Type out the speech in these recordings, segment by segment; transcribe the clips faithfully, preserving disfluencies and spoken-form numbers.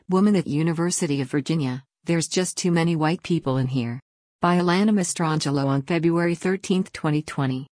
Woman at University of Virginia, there's just too many white people in here. By Alana Mastrangelo on February thirteenth, twenty twenty.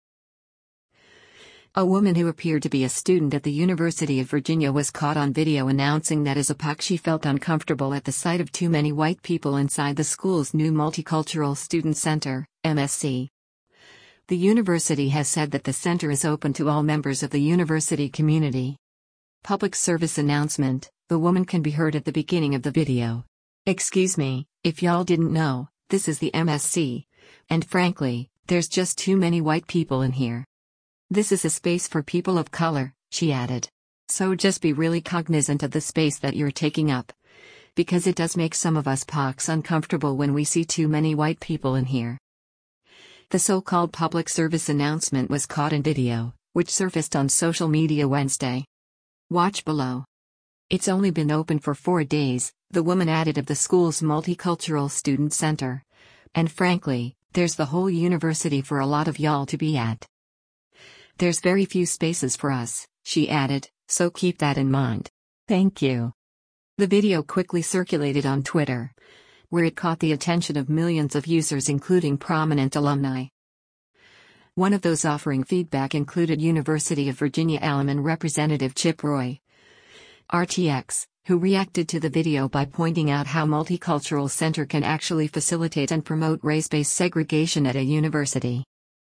A woman who appeared to be a student at the University of Virginia was caught on video announcing that as a P A C she felt uncomfortable at the sight of too many white people inside the school's new Multicultural Student Center, M S C. The university has said that the center is open to all members of the university community. Public service announcement: the woman can be heard at the beginning of the video. "Excuse me, if y'all didn't know, this is the M S C. And frankly, there's just too many white people in here. This is a space for people of color," she added. "So just be really cognizant of the space that you're taking up. Because it does make some of us P A Cs uncomfortable when we see too many white people in here." The so-called public service announcement was caught in video, which surfaced on social media Wednesday. Watch below. "It's only been open for four days, the woman added of the school's Multicultural Student Center. And frankly, there's the whole university for a lot of y'all to be at. There's very few spaces for us," she added, "so keep that in mind. Thank you." The video quickly circulated on Twitter, where it caught the attention of millions of users including prominent alumni. One of those offering feedback included University of Virginia alumni Representative Chip Roy, R T X, who reacted to the video by pointing out how Multicultural Center can actually facilitate and promote race-based segregation at a university.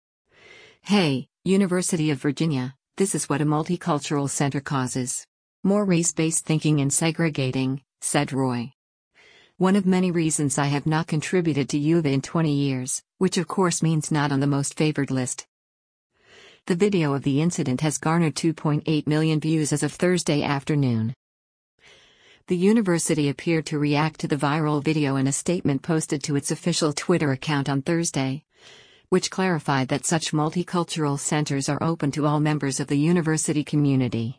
"Hey, University of Virginia, this is what a Multicultural Center causes. More race-based thinking and segregating," said Roy. "One of many reasons I have not contributed to U of A in twenty years, which of course means not on the most favored list." The video of the incident has garnered two point eight million views as of Thursday afternoon. The university appeared to react to the viral video in a statement posted to its official Twitter account on Thursday, which clarified that such multicultural centers are open to all members of the university community.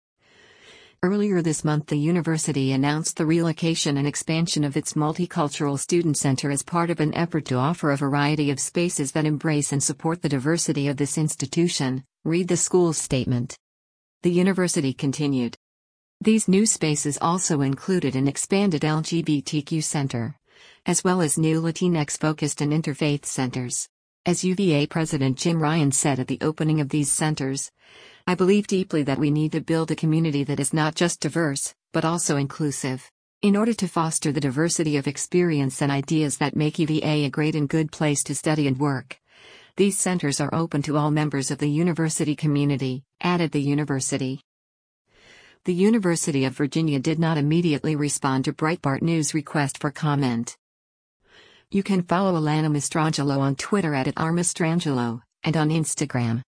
Earlier this month, the university announced the relocation and expansion of its Multicultural Student Center as part of an effort to offer a variety of spaces that embrace and support the diversity of this institution, read the school's statement. The university continued. These new spaces also included an expanded L G B T Q center, as well as new Latinx-focused and interfaith centers. As U V A President Jim Ryan said at the opening of these centers, "I believe deeply that we need to build a community that is not just diverse, but also inclusive, in order to foster the diversity of experience and ideas that make U V A a great and good place to study and work. These centers are open to all members of the university community," added the university. The University of Virginia did not immediately respond to Breitbart News' request for comment. You can follow Alana Mastrangelo on Twitter at, at r mastrangelo, and on Instagram